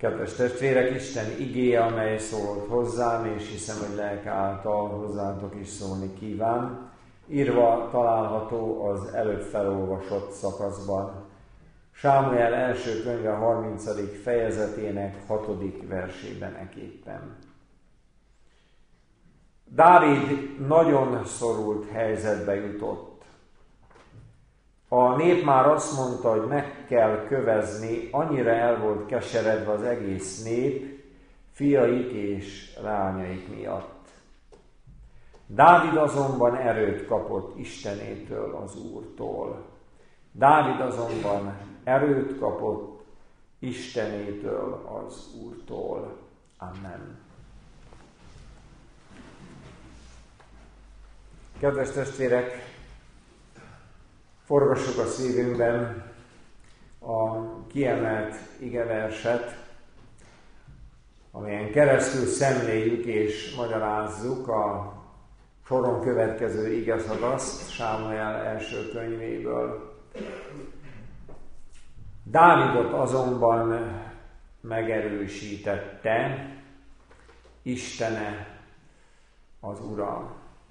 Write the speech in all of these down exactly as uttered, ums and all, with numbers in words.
Kedves testvérek, Isten igéje, amely szólt hozzám, és hiszem, hogy lelke által hozzátok is szólni kíván, írva található az előbb felolvasott szakaszban. Sámuel első könyve harmincadik fejezetének hatodik versében eképpen. Dávid nagyon szorult helyzetbe jutott. A nép már azt mondta, hogy meg kell kövezni, annyira el volt keseredve az egész nép, fiaik és lányaik miatt. Dávid azonban erőt kapott Istenétől, az Úrtól. Dávid azonban erőt kapott Istenétől, az Úrtól. Amen. Kedves testvérek, forgassuk a szívünkben a kiemelt igeverset, amelyen keresztül szemléljük és magyarázzuk a soron következő igeszakaszt Sámuel első könyvéből. Dávidot azonban megerősítette Istene, az Ura.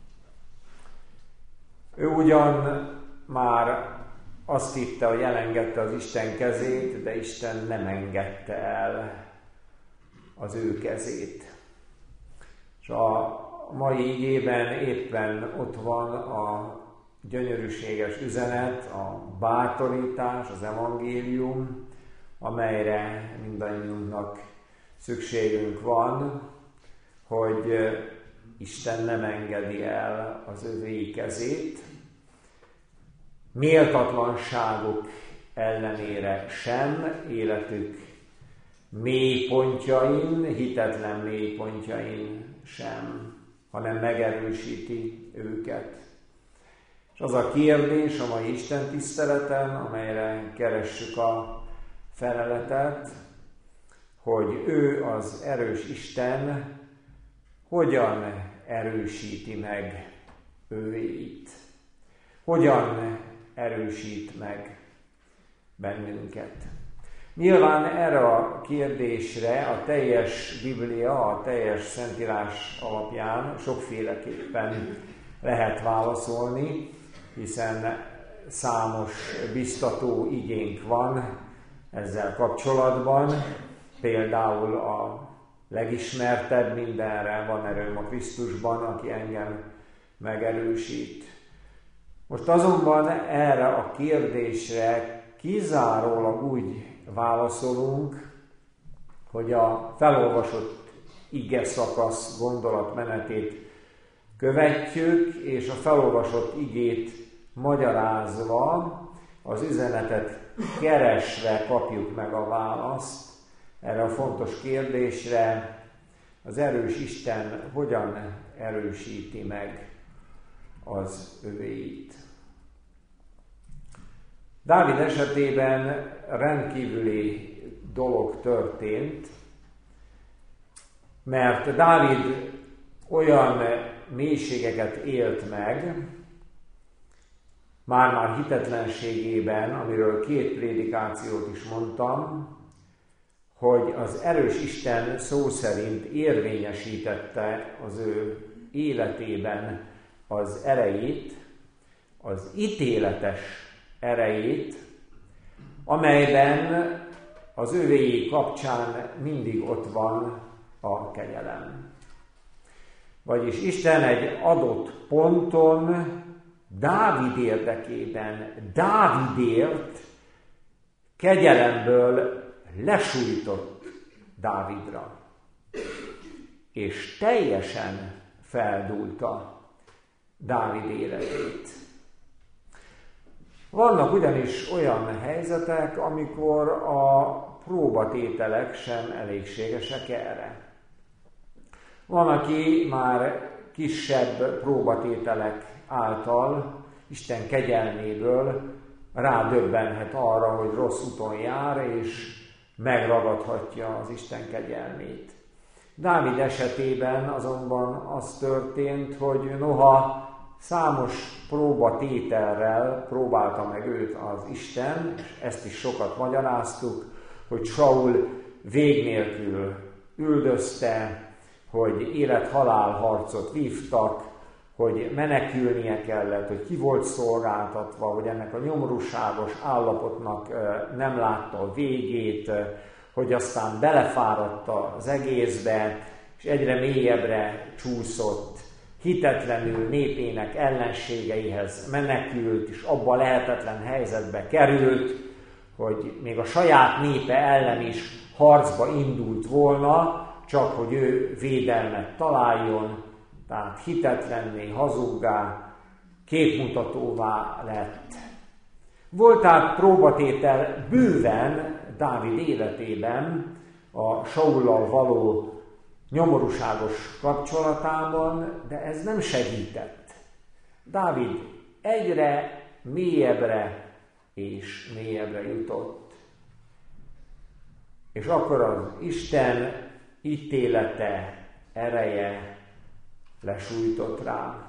Ő ugyan már azt hitte, hogy elengedte az Isten kezét, de Isten nem engedte el az ő kezét. És a mai igében éppen ott van a gyönyörűséges üzenet, a bátorítás, az evangélium, amelyre mindannyiunknak szükségünk van, hogy Isten nem engedi el az övéi kezét, méltatlanságuk ellenére sem, életük mélypontjain, hitetlen mélypontjain sem, hanem megerősíti őket. És az a kérdés a mai Isten tiszteleten, amelyre keressük a feleletet, hogy ő az erős Isten hogyan erősíti meg ővéit. Hogyan erősít meg bennünket. Nyilván erre a kérdésre a teljes Biblia, a teljes Szentírás alapján sokféleképpen lehet válaszolni, hiszen számos biztató igénk van ezzel kapcsolatban. Például a legismertebb mindenre van erőm a Krisztusban, aki engem megerősít. Most azonban erre a kérdésre kizárólag úgy válaszolunk, hogy a felolvasott ige szakasz gondolatmenetét követjük, és a felolvasott igét magyarázva, az üzenetet keresve kapjuk meg a választ erre a fontos kérdésre: az erős Isten hogyan erősíti meg az övéit. Dávid esetében rendkívüli dolog történt, mert Dávid olyan mélységeket élt meg, már-már hitetlenségében, amiről két prédikációt is mondtam, hogy az erős Isten szó szerint érvényesítette az ő életében az erejét, az ítéletes erejét, amelyben az övéi kapcsán mindig ott van a kegyelem. Vagyis Isten egy adott ponton Dávid érdekében, Dávidért kegyelemből lesújtott Dávidra, és teljesen feldúlta Dávid életét. Vannak ugyanis olyan helyzetek, amikor a próbatételek sem elégségesek erre. Van, aki már kisebb próbatételek által, Isten kegyelméből rádöbbenhet arra, hogy rossz úton jár, és megragadhatja az Isten kegyelmét. Dávid esetében azonban az történt, hogy noha számos próbatételrel próbálta meg őt az Isten, és ezt is sokat magyaráztuk, hogy Saul vég nélkül üldözte, hogy élet-halál harcot vívtak, hogy menekülnie kellett, hogy ki volt szolgáltatva, hogy ennek a nyomorúságos állapotnak nem látta a végét, hogy aztán belefáradt az egészbe, és egyre mélyebbre csúszott, hitetlenül népének ellenségeihez menekült, és abba a lehetetlen helyzetbe került, hogy még a saját népe ellen is harcba indult volna, csak hogy ő védelmet találjon, tehát hitetlenné, hazuggá, képmutatóvá lett. Volt tehát próbatétel bőven Dávid életében a Saullal való nyomorúságos kapcsolatában, de ez nem segített. Dávid egyre mélyebbre és mélyebbre jutott. És akkor az Isten ítélete, ereje lesújtott rá.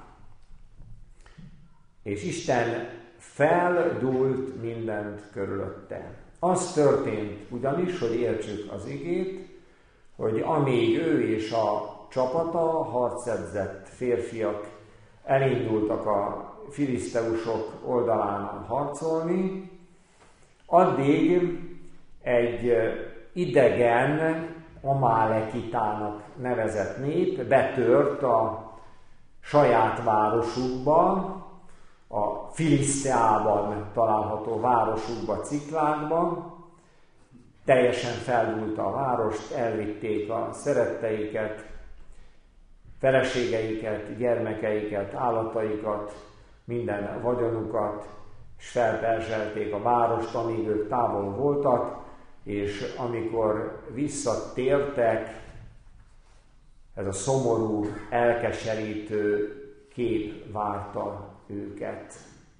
És Isten feldúlt mindent körülötte. Az történt ugyanis, hogy értsük az igét, hogy amíg ő és a csapata, harcedzett férfiak elindultak a filiszteusok oldalán harcolni, addig egy idegen, amálekitának nevezett nép betört a saját városukba, a Filiszteában található városukba, Ciklágba, teljesen feldúlta a várost, elvitték a szeretteiket, feleségeiket, gyermekeiket, állataikat, minden vagyonukat, és felperzselték a várost, amíg ők távol voltak, és amikor visszatértek, ez a szomorú, elkeserítő kép várta őket.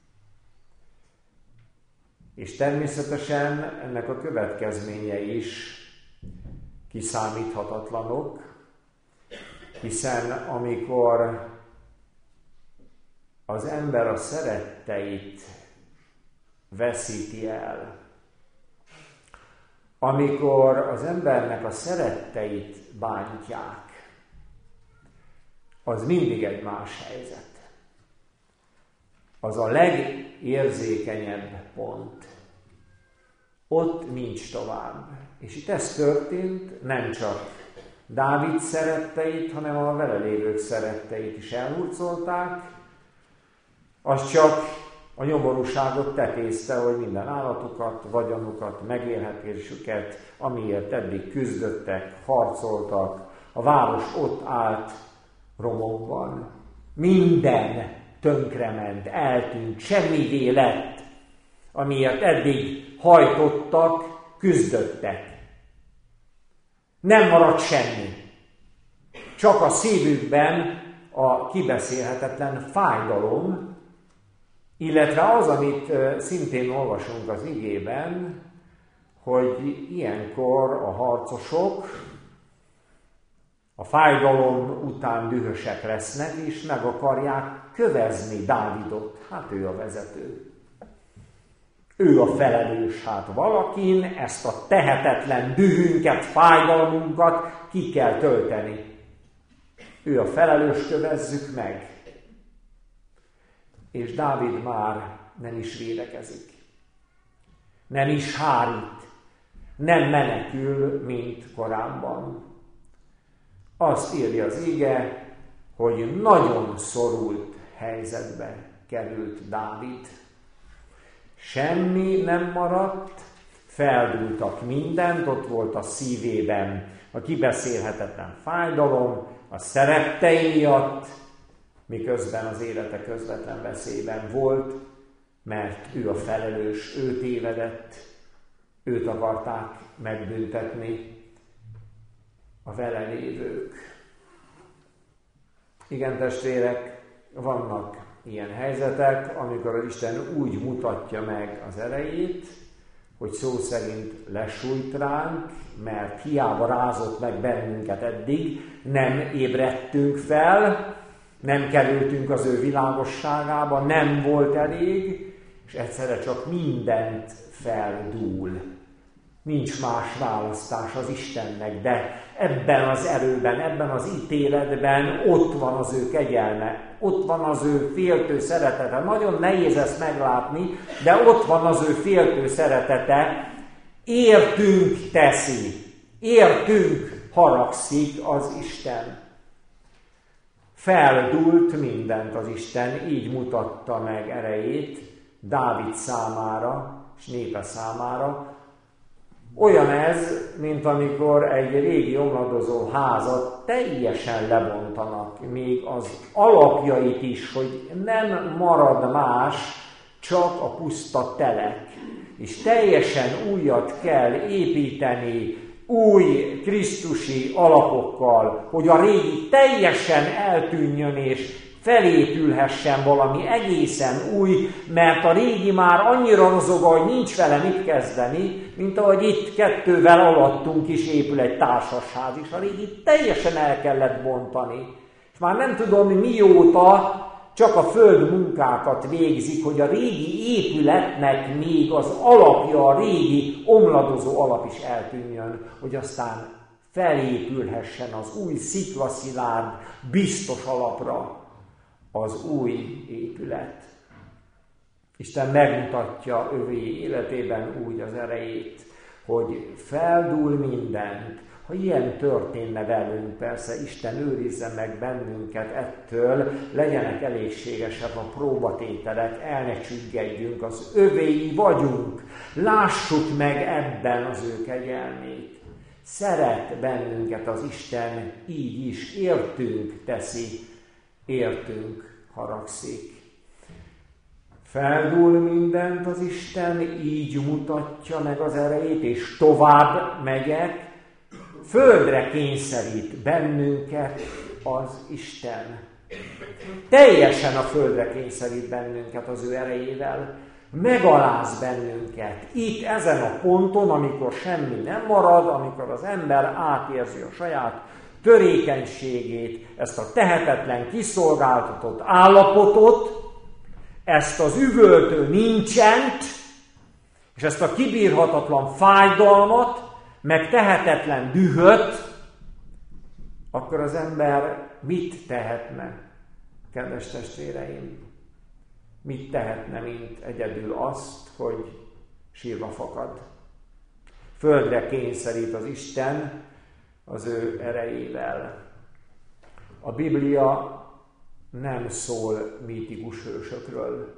És természetesen ennek a következményei is kiszámíthatatlanok, hiszen amikor az ember a szeretteit veszíti el, amikor az embernek a szeretteit bántják, az mindig egy más helyzet. Az a legérzékenyebb pont. Ott nincs tovább. És itt ez történt, nem csak Dávid szeretteit, hanem a vele lévők szeretteit is elhurcolták. Az csak a nyomorúságot tetézte, hogy minden állatukat, vagyonukat, megélhetésüket, amiért eddig küzdöttek, harcoltak, a város ott állt romokban. Minden tönkrement, eltűnt, semmivé lett, amiért eddig hajtottak, küzdöttek. Nem maradt semmi. Csak a szívükben a kibeszélhetetlen fájdalom, illetve az, amit szintén olvasunk az igében, hogy ilyenkor a harcosok a fájdalom után dühösek lesznek, és meg akarják kövezni Dávidot. Hát ő a vezető. Ő a felelős, hát valakin ezt a tehetetlen dühünket, fájdalmunkat ki kell tölteni. Ő a felelős, kövezzük meg. És Dávid már nem is védekezik. Nem is hárít. Nem menekül, mint korábban. Azt írja az ige, hogy nagyon szorult helyzetbe került Dávid. Semmi nem maradt, feldúltak mindent, ott volt a szívében a kibeszélhetetlen fájdalom, a szerettei miatt, miközben az élete közvetlen veszélyben volt, mert ő a felelős, ő tévedett, őt akarták megbüntetni a vele lévők. Igen, testvérek, vannak ilyen helyzetek, amikor az Isten úgy mutatja meg az erejét, hogy szó szerint lesújt ránk, mert hiába rázott meg bennünket eddig, nem ébredtünk fel, nem kerültünk az ő világosságába, nem volt elég, és egyszerre csak mindent feldúl. Nincs más választás az Istennek, de ebben az erőben, ebben az ítéletben ott van az ő kegyelme, ott van az ő féltő szeretete. Nagyon nehéz ezt meglátni, de ott van az ő féltő szeretete. Értünk teszi, értünk haragszik az Isten. Feldúlt mindent az Isten, így mutatta meg erejét Dávid számára és népe számára. Olyan ez, mint amikor egy régi omladozó házat teljesen lebontanak, még az alapjait is, hogy nem marad más, csak a puszta telek. És teljesen újat kell építeni, új krisztusi alapokkal, hogy a régi teljesen eltűnjön és felépülhessen valami egészen új, mert a régi már annyira rozog, hogy nincs vele mit kezdeni, mint ahogy itt kettővel alattunk is épül egy társasház, és a régi teljesen el kellett bontani. És már nem tudom mióta csak a föld munkákat végzik, hogy a régi épületnek még az alapja, a régi omladozó alap is eltűnjön, hogy aztán felépülhessen az új sziklaszilárd, biztos alapra az új épület. Isten megmutatja övé életében úgy az erejét, hogy feldúl mindent. Ha ilyen történne velünk, persze Isten őrizze meg bennünket ettől, legyenek elégségesek a próbatételek, el ne csüggedjünk, az övéi vagyunk, lássuk meg ebben az ő kegyelmét. Szeret bennünket az Isten, így is értünk teszi, értünk haragszik. Feldúl mindent az Isten, így mutatja meg az erejét, és tovább megyek, földre kényszerít bennünket az Isten. Teljesen a földre kényszerít bennünket az ő erejével, megaláz bennünket. Itt ezen a ponton, amikor semmi nem marad, amikor az ember átérzi a saját törékenységét, ezt a tehetetlen, kiszolgáltatott állapotot, ezt az üvöltő nincsent, és ezt a kibírhatatlan fájdalmat, meg tehetetlen dühöt, akkor az ember mit tehetne, kedves testvéreim? Mit tehetne, mint egyedül azt, hogy sírva fakad? Földre kényszerít az Isten az ő erejével. A Biblia nem szól mítikus hősökről.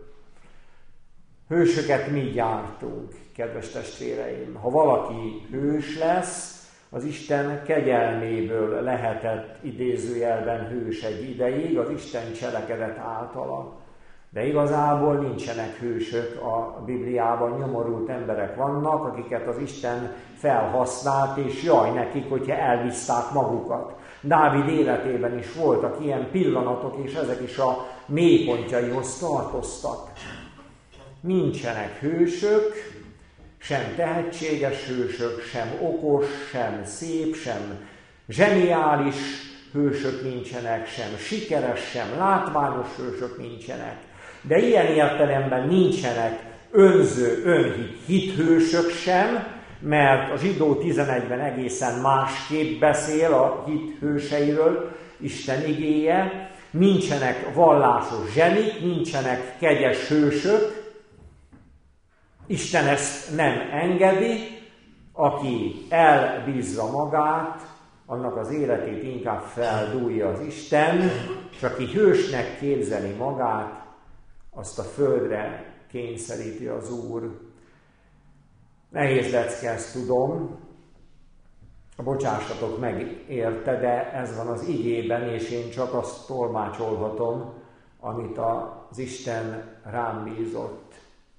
Hősöket mi gyártunk, kedves testvéreim. Ha valaki hős lesz, az Isten kegyelméből lehetett idézőjelben hős egy ideig, az Isten cselekedett általa. De igazából nincsenek hősök a Bibliában, nyomorult emberek vannak, akiket az Isten felhasznált, és jaj nekik, hogyha elviszták magukat. Dávid életében is voltak ilyen pillanatok, és ezek is a mélypontjaihoz tartoztak. Nincsenek hősök, sem tehetséges hősök, sem okos, sem szép, sem zseniális hősök nincsenek, sem sikeres, sem látványos hősök nincsenek. De ilyen értelemben nincsenek önző, önhit hithősök sem, mert a Zsidó tizenegyben egészen másképp beszél a hit hőseiről Isten igéje. Nincsenek vallásos zsenik, nincsenek kegyes hősök. Isten ezt nem engedi, aki elbízza magát, annak az életét inkább feldúlja az Isten, és aki hősnek képzeli magát, azt a földre kényszeríti az Úr. Nehéz lecke, ezt tudom, bocsássatok meg érte, de ez van az igében, és én csak azt tolmácsolhatom, amit az Isten rám bízott.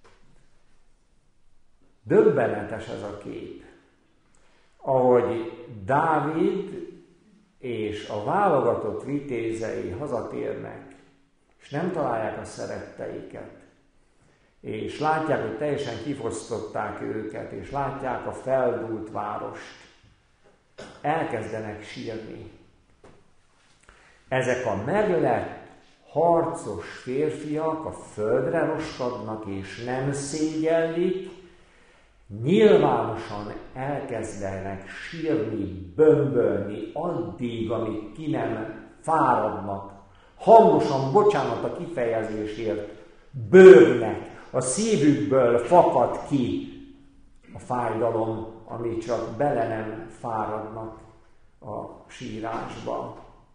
Döbbenetes ez a kép, ahogy Dávid és a válogatott vitézei hazatérnek, és nem találják a szeretteiket, és látják, hogy teljesen kifosztották őket, és látják a feldúlt várost. Elkezdenek sírni. Ezek a meglett, harcos férfiak a földre roskadnak, és nem szégyellik, nyilvánosan elkezdenek sírni, bömbölni addig, amíg ki nem fáradnak. Hangosan, bocsánat a kifejezésért, bőgnek, a szívükből fakad ki a fájdalom, ami csak bele nem fáradnak a sírásba.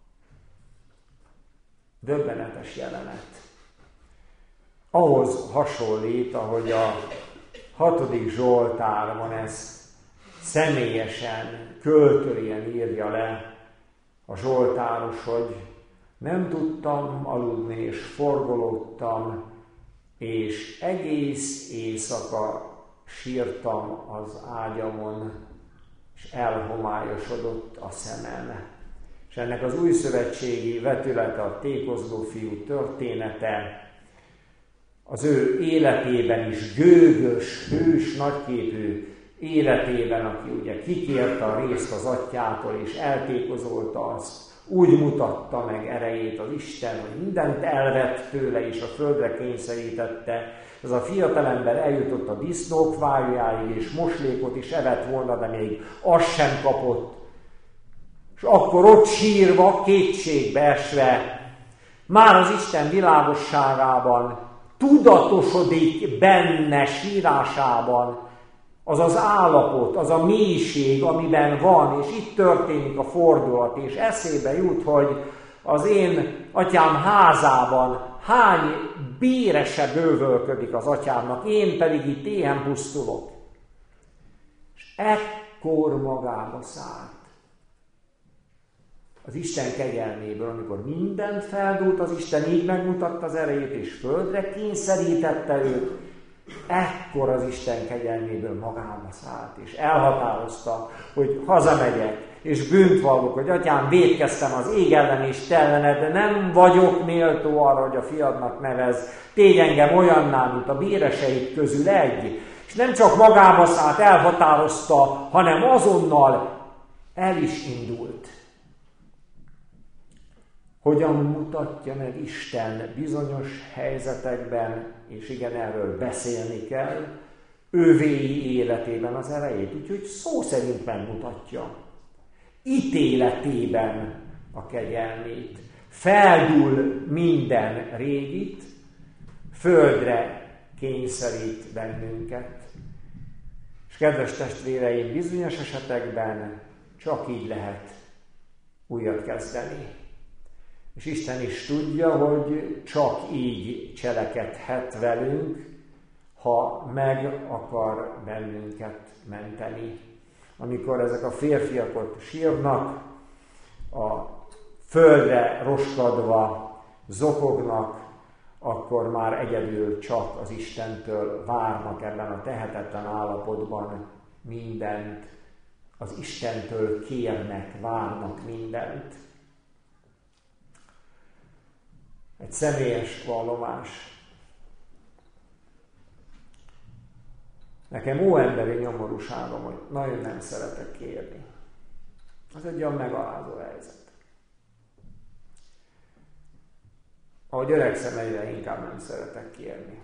Döbbenetes jelenet. Ahhoz hasonlít, ahogy a hatodik Zsoltárban ezt személyesen, költően írja le a zsoltáros, hogy nem tudtam aludni, és forgolódtam, és egész éjszaka sírtam az ágyamon, és elhomályosodott a szemem. És ennek az újszövetségi vetülete, a tékozló fiú története, az ő életében is gőgös, hős, nagyképű életében, aki ugye kikérte a részt az atyától, és eltékozolta azt, úgy mutatta meg erejét az Isten, hogy mindent elvett tőle, és a földre kényszerítette. Ez a fiatalember eljutott a disznók vájújáig, és moslékot is evett volna, de még azt sem kapott. És akkor ott sírva, kétségbe esve, már az Isten világosságában tudatosodik benne sírásában az az állapot, az a mélység, amiben van, és itt történik a fordulat, és eszébe jut, hogy az én atyám házában hány bérese bővölködik az atyámnak, én pedig itt éhen pusztulok. És ekkor magába szállt. Az Isten kegyelméből, amikor mindent feldúlt, az Isten így megmutatta az erejét, és földre kényszerítette őt, ekkor az Isten kegyelméből magába szállt, és elhatározta, hogy hazamegyek, és bűnt vallok, hogy atyám, vétkeztem az ég ellen és te ellened, de nem vagyok méltó arra, hogy a fiadnak nevez, tégy engem olyanná, mint a béreseid közül egy. És nem csak magába szállt, elhatározta, hanem azonnal el is indult. Hogyan mutatja meg Isten bizonyos helyzetekben, és igen, erről beszélni kell, ővéi életében az erejét, úgyhogy szó szerint megmutatja. Ítéletében a kegyelmét. Feldúl minden régit, földre kényszerít bennünket. És kedves testvéreim, bizonyos esetekben csak így lehet újat kezdeni. És Isten is tudja, hogy csak így cselekedhet velünk, ha meg akar bennünket menteni. Amikor ezek a férfiak ott sírnak, a földre roskadva zokognak, akkor már egyedül csak az Istentől várnak ebben a tehetetlen állapotban mindent. Az Istentől kérnek, várnak mindent. Egy személyes vallomás. Nekem óemberi nyomorúságom, hogy nagyon nem szeretek kérni. Az egy olyan megalázó helyzet. Ahogy öregszem, egyre inkább nem szeretek kérni.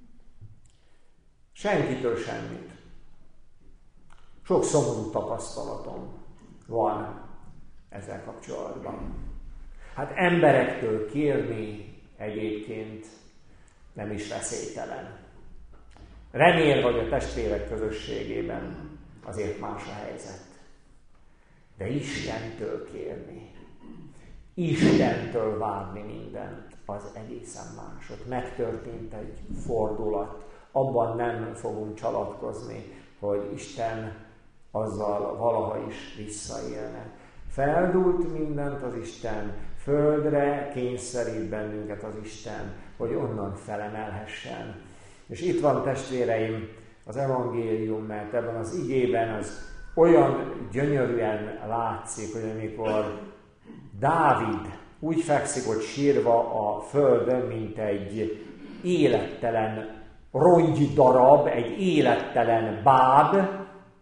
Senkitől semmit. Sok szomorú tapasztalatom van ezzel kapcsolatban. Hát emberektől kérni egyébként nem is veszélytelen. Remél, hogy a testvérek közösségében azért más a helyzet. De Istentől kérni, Istentől várni mindent, az egészen más. Ott megtörtént egy fordulat, abban nem fogunk csalatkozni, hogy Isten azzal valaha is visszaélne. Feldúlt mindent az Isten, földre kényszerít bennünket az Isten, hogy onnan felemelhessen. És itt van, testvéreim, az evangélium, mert ebben az igében az olyan gyönyörűen látszik, hogy amikor Dávid úgy fekszik ott sírva a földön, mint egy élettelen rongydarab, egy élettelen báb,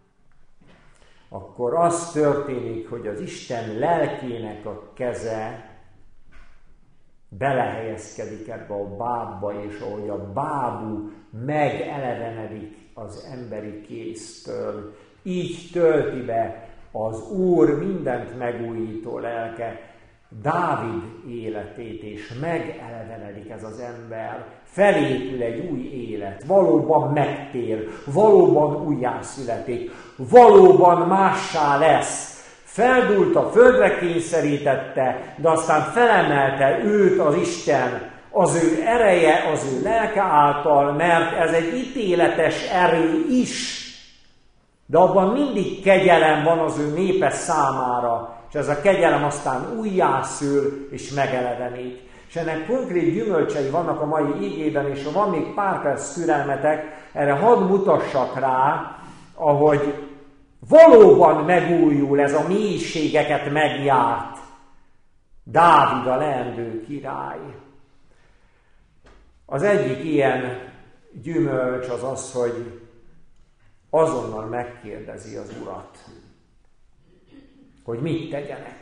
akkor az történik, hogy az Isten lelkének a keze belehelyezkedik ebbe a bábba, és ahogy a bábú megelevenedik az emberi kéztől, így tölti be az Úr mindent megújító lelke Dávid életét, és megelevenedik ez az ember, felépül egy új élet, valóban megtér, valóban újjászületik, valóban mássá lesz. Feldúlt a földre kényszerítette, de aztán felemelte őt az Isten, az ő ereje, az ő lelke által, mert ez egy ítéletes erő is, de abban mindig kegyelem van az ő népe számára, és ez a kegyelem aztán újjászül és megelevenít. És ennek konkrét gyümölcsei vannak a mai igében, és ha van még pár perc türelmetek, erre hadd mutassak rá, ahogy valóban megújul ez a mélységeket megjárt Dávid, a leendő király. Az egyik ilyen gyümölcs az az, hogy azonnal megkérdezi az Urat, hogy mit tegyenek.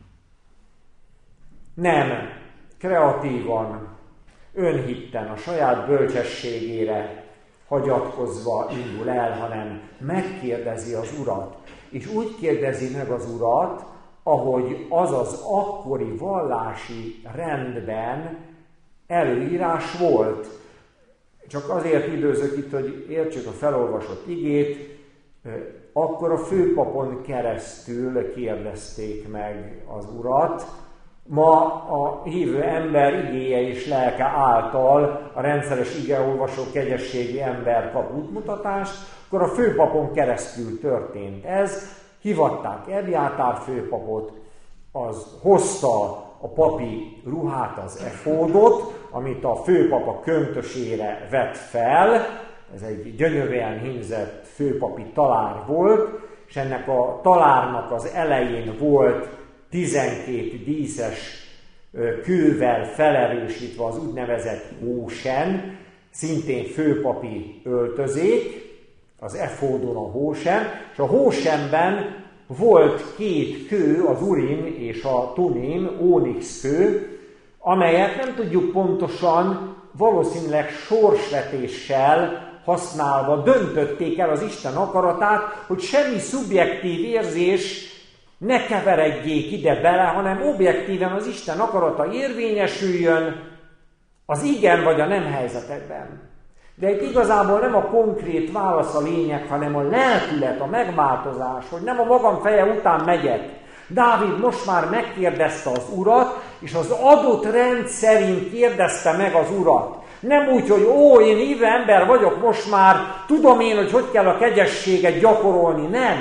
Nem kreatívan, önhitten, a saját bölcsességére hagyatkozva indul el, hanem megkérdezi az Urat. És úgy kérdezi meg az Urat, ahogy az az akkori vallási rendben előírás volt. Csak azért időzök itt, hogy értsük a felolvasott igét, akkor a főpapon keresztül kérdezték meg az Urat. Ma a hívő ember igéje és lelke által a rendszeres igeolvasó kegyességi ember kap útmutatást, akkor a főpapon keresztül történt ez. Hivatták Ebjátár főpapot, az hozta a papi ruhát, az efódot, amit a főpap a köntösére vett fel. Ez egy gyönyörűen hímzett főpapi talár volt, és ennek a talárnak az elején volt tizenkét díszes kővel felerősítve az úgynevezett hósen, szintén főpapi öltözék, az efódon a hósen, és a hósenben volt két kő, az urim és a tumim, ónix kő, amelyet nem tudjuk pontosan, valószínűleg sorsvetéssel használva döntötték el az Isten akaratát, hogy semmi szubjektív érzés ne keveredjék ide bele, hanem objektíven az Isten akarata érvényesüljön az igen vagy a nem helyzetekben. De itt igazából nem a konkrét válasz a lényeg, hanem a lelkület, a megváltozás, hogy nem a magam feje után megyek. Dávid most már megkérdezte az Urat, és az adott rend szerint kérdezte meg az Urat. Nem úgy, hogy ó, én hívő ember vagyok most már, tudom én, hogy hogy kell a kegyességet gyakorolni, nem.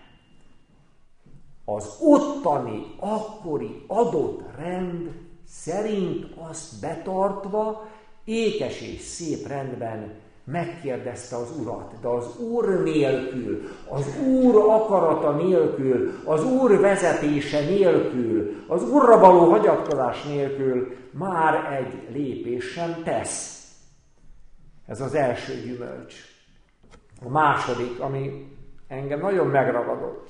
Az ottani, akkori adott rend szerint azt betartva, ékes és szép rendben megkérdezte az Urat, de az Úr nélkül, az Úr akarata nélkül, az Úr vezetése nélkül, az Úrra való hagyatkozás nélkül már egy lépés sem tesz. Ez az első gyümölcs. A második, ami engem nagyon megragadott,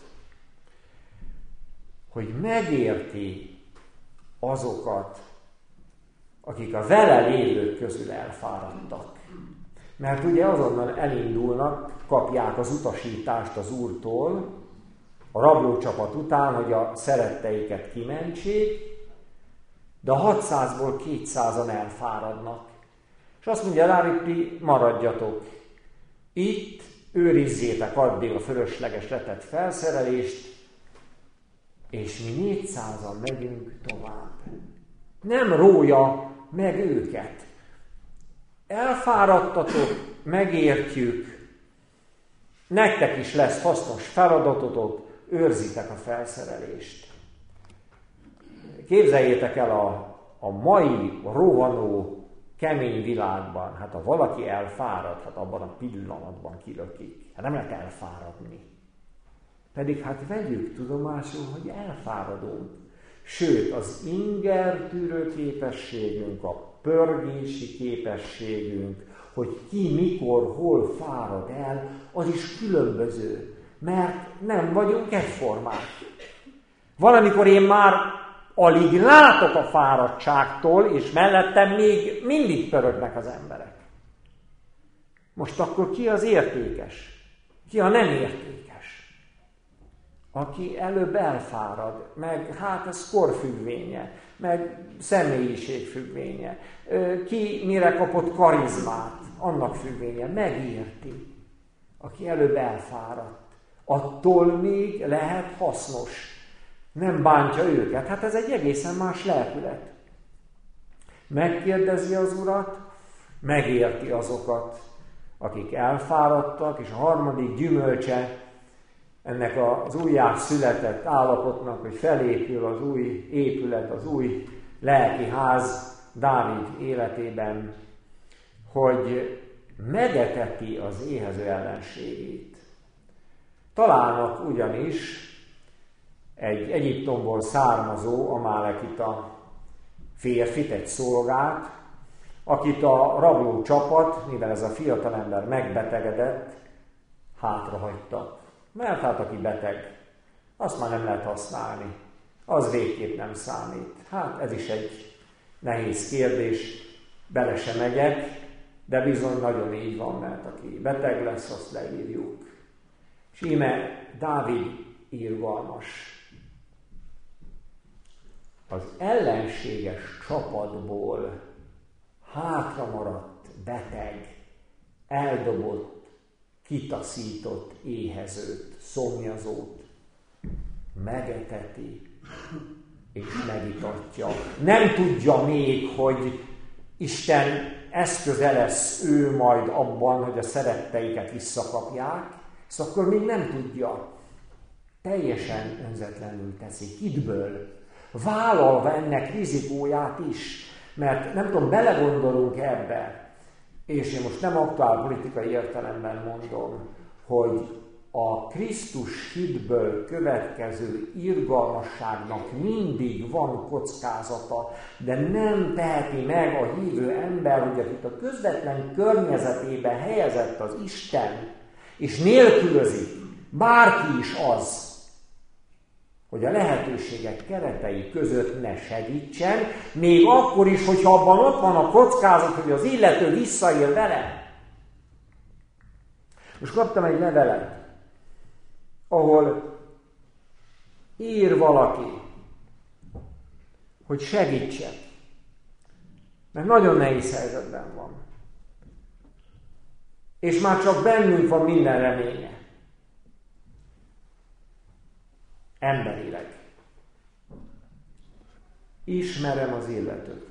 hogy megérti azokat, akik a vele lévők közül elfáradtak. Mert ugye azonnal elindulnak, kapják az utasítást az Úrtól, a rablócsapat után, hogy a szeretteiket kimentsék, de a hatszázból kétszázan elfáradnak. És azt mondja rá, hogy ti maradjatok itt, őrizzétek addig a fölösleges letett felszerelést, és mi négyszázan megyünk tovább. Nem rója meg őket. Elfáradtatok, megértjük, nektek is lesz hasznos feladatotok, őrzitek a felszerelést. Képzeljétek el a, a mai rohanó, kemény világban, hát ha valaki elfárad, hát abban a pillanatban kilökik. Hát nem lehet elfáradni. Pedig hát vegyük tudomásul, hogy elfáradunk. Sőt, az ingertűrő képességünk, a pörgési képességünk, hogy ki, mikor, hol fárad el, az is különböző, mert nem vagyunk egyformák. Valamikor én már alig látok a fáradtságtól, és mellettem még mindig pörögnek az emberek. Most akkor ki az értékes? Ki a nem értékes? Aki előbb elfárad, meg hát ez korfüggvénye, meg személyiségfüggvénye. Ki mire kapott karizmát, annak függvénye, megérti. Aki előbb elfáradt, attól még lehet hasznos. Nem bántja őket. Hát ez egy egészen más lelkület. Megkérdezi az Urat, megérti azokat, akik elfáradtak, és a harmadik gyümölcse ennek az újjá született állapotnak, hogy felépül az új épület, az új lelki ház Dávid életében, hogy megeteti az éhező ellenségét. Találnak ugyanis egy Egyiptomból származó amálekita férfit, egy szolgát, akit a rabló csapat, mivel ez a fiatalember megbetegedett, hátrahagyta. Mert hát aki beteg, azt már nem lehet használni. Az végképp nem számít. Hát ez is egy nehéz kérdés, bele se megyek, de bizony nagyon így van, mert aki beteg lesz, azt leírjuk. És íme Dávid irgalmas. Az ellenséges csapatból hátra maradt, beteg, eldobott, kitaszított éhezőt, szomjazót megeteti és megitatja. Nem tudja még, hogy Isten eszköze lesz ő majd abban, hogy a szeretteiket visszakapják, ezt akkor még nem tudja. Teljesen önzetlenül teszi. Hitből. Vállalva ennek rizikóját is. Mert nem tudom, belegondolunk ebbe, és én most nem aktuál politikai értelemben mondom, hogy a Krisztus hitből következő irgalmasságnak mindig van kockázata, de nem teheti meg a hívő ember, hogy akit a közvetlen környezetébe helyezett az Isten, és nélkülözik, bárki is az, hogy a lehetőségek keretei között ne segítsen, még akkor is, hogyha abban ott van a kockázat, hogy az illető visszaél vele. Most kaptam egy levelet, ahol ír valaki, hogy segítsek, mert nagyon nehéz helyzetben van. És már csak bennünk van minden reménye. Emberileg. Ismerem az illetőt.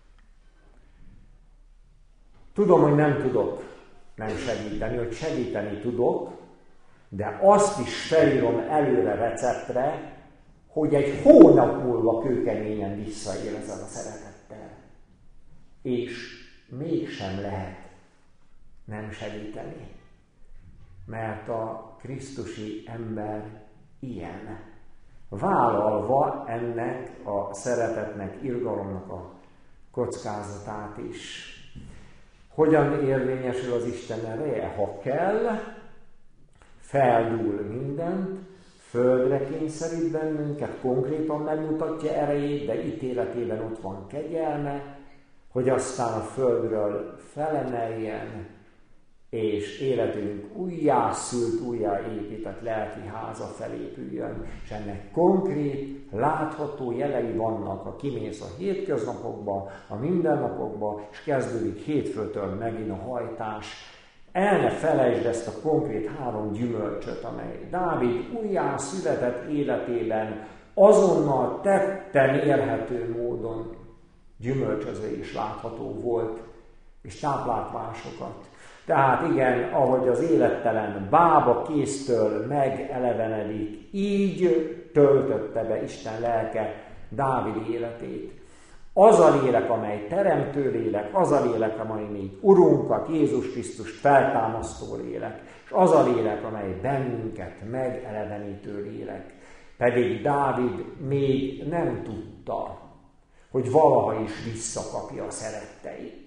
Tudom, hogy nem tudok nem segíteni, hogy segíteni tudok, de azt is felírom előre receptre, hogy egy hónap múlva kőkeményen visszaél ezzel a szeretettel. És mégsem lehet nem segíteni. Mert a krisztusi ember ilyen. Vállalva ennek a szeretetnek, irgalomnak a kockázatát is. Hogyan érvényesül az Isten ereje? Ha kell, feldúl mindent, földre kényszerít bennünket, konkrétan megmutatja erejét, de ítéletében ott van kegyelme, hogy aztán a földről felemeljen, és életünk újjászült, újjáépített lelki háza felépüljön, és ennek konkrét, látható jelei vannak, ha kimész a hétköznapokba, a mindennapokba, és kezdődik hétfőtől megint a hajtás. El ne felejtsd ezt a konkrét három gyümölcsöt, amely Dávid újjászületett életében azonnal tetten érhető módon gyümölcsöző és látható volt, és táplált másokat. Tehát igen, ahogy az élettelen bába kéztől megelevenedik, így töltötte be Isten lelke Dávid életét. Az a lélek, amely teremtő lélek, az a lélek, amely még Urunkat, Jézus Krisztust feltámasztó lélek, és az a lélek, amely bennünket megelevenítő lélek. Pedig Dávid még nem tudta, hogy valaha is visszakapja a szeretteit.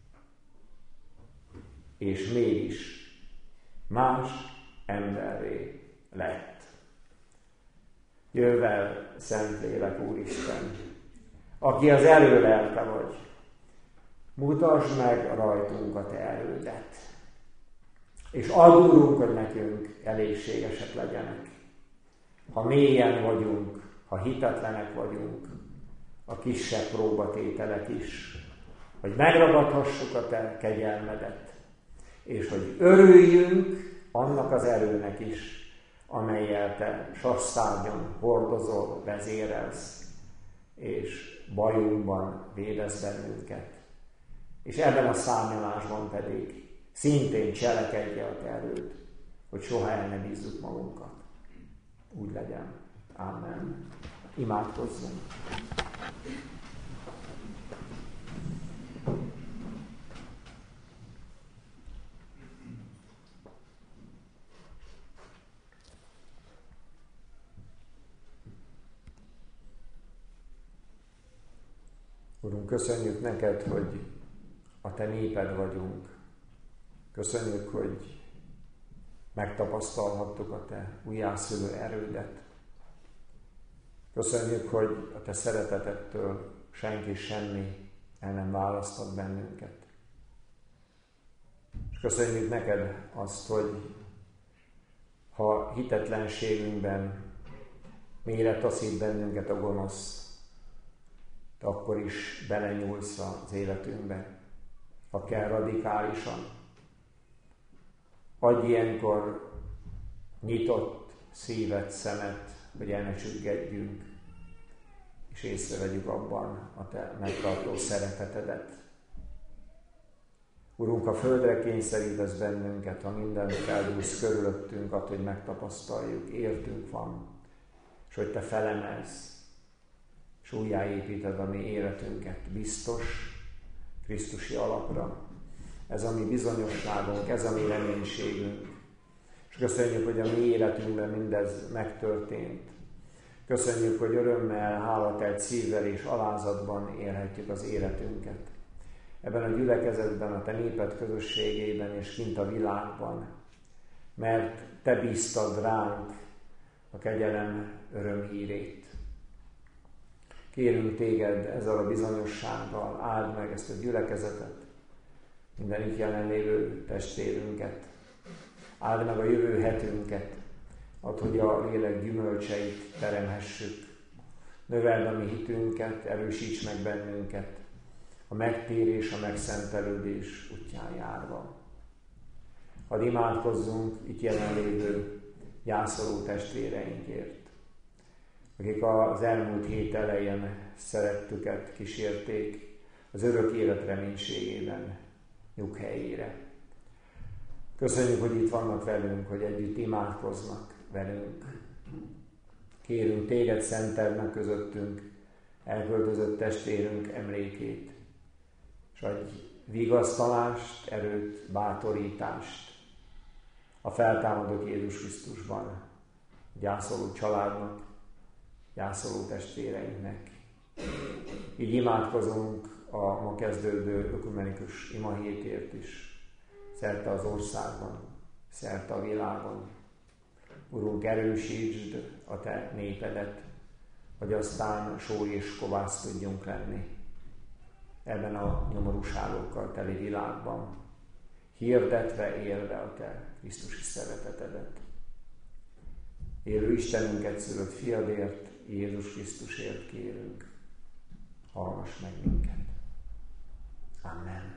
És mégis más emberré lett. Jövel, Szentlélek Úristen, aki az erő lelke vagy, mutasd meg rajtunk a te erődet, és add, Urunk, hogy nekünk elégségesek legyenek. Ha mélyen vagyunk, ha hitetlenek vagyunk, a kisebb próbatételek is, hogy megragadhassuk a te kegyelmedet, és hogy örüljünk annak az erőnek is, amellyel te sasszárnyon hordozol, vezérelsz, és bajunkban védesz bennünket. És ebben a szárnyalásban pedig szintén cselekedje a te erőd, hogy soha el ne bízzuk magunkat. Úgy legyen. Amen. Imádkozzunk. Urunk, köszönjük neked, hogy a te néped vagyunk. Köszönjük, hogy megtapasztalhattuk a te újjászülő erődet. Köszönjük, hogy a te szeretetettől senki semmi el nem választott bennünket. És köszönjük neked azt, hogy ha hitetlenségünkben mélyre taszít bennünket a gonosz, te akkor is belenyúlsz az életünkbe, ha kell radikálisan. Adj ilyenkor nyitott szívet, szemet, hogy el ne csüggedjünk, és észrevegyük abban a te megtartó szeretetedet. Urunk, a földre kényszerítesz bennünket, ha mindent feldúlsz körülöttünk, attól, hogy megtapasztaljuk, értünk van, és hogy te felemelsz, és újjáépíted a mi életünket biztos, krisztusi alapra. Ez a mi bizonyosságunk, ez a mi reménységünk. És köszönjük, hogy a mi életünkben mindez megtörtént. Köszönjük, hogy örömmel, hálatelt szívvel és alázatban élhetjük az életünket. Ebben a gyülekezetben, a te néped közösségében és kint a világban. Mert te bíztad ránk a kegyelem örömhírét. Kérünk téged ezzel a bizonyossággal, áld meg ezt a gyülekezetet, minden itt jelenlévő testvérünket, áld meg a jövő hetünket, add, hogy a lélek gyümölcseit teremhessük. Növeld a mi hitünket, erősíts meg bennünket, a megtérés, a megszentelődés útján járva. Hadd imádkozzunk itt jelenlévő gyászoló testvéreinkért, akik az elmúlt hét elején szerettüket kísérték az örök élet reménységében nyughelyére. Köszönjük, hogy itt vannak velünk, hogy együtt imádkoznak velünk. Kérünk téged, szenteld meg közöttünk elköltözött testvérünk emlékét, és adj vigasztalást, erőt, bátorítást a feltámadott Jézus Krisztusban, gyászoló családnak, gyászoló testvéreinknek. Így imádkozunk a ma kezdődő ökumenikus imahétért is, szerte az országban, szerte a világon. Urunk, erősítsd a te népedet, hogy aztán só és kovász tudjunk lenni ebben a nyomorúságokkal teli világban, hirdetve, élve a te Krisztusi szeretetedet. Élő Istenünket szülött fiadért, Jézus Krisztusért kérünk, hallgass meg minket. Amen.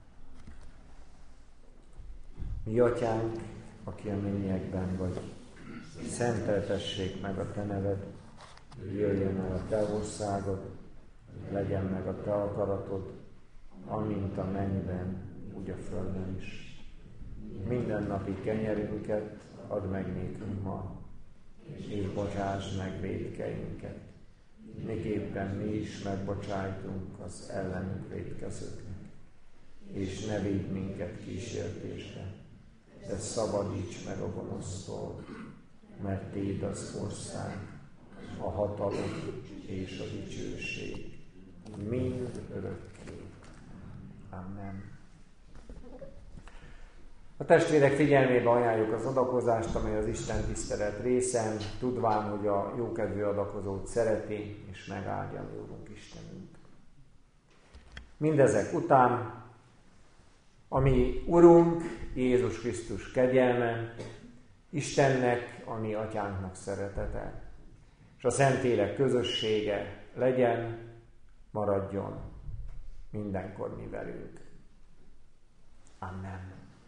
Mi atyánk, aki a mennyekben vagy, szenteltessék meg a te neved, jöjjön el a te országod, legyen meg a te akaratod, amint a mennyben, úgy a földön is. Minden napi kenyerünket add meg nékünk ma, és bocsásd meg vétkeinket, miképpen mi is megbocsájtunk az ellenünk vétkezőknek. És ne vigy minket kísértésbe, de szabadíts meg a gonosztól, mert téd az ország, a hatalom és a dicsőség mind örökké. Amen. A testvérek figyelmébe ajánljuk az adakozást, amely az Isten tisztelet részen, tudván, hogy a jókedvű adakozót szereti, és megáldja mi Úrunk Istenünk. Mindezek után, ami Urunk Jézus Krisztus kegyelme, Istennek, a mi Atyánknak szeretete, és a Szentlélek közössége legyen, maradjon mindenkor mi velünk. Amen.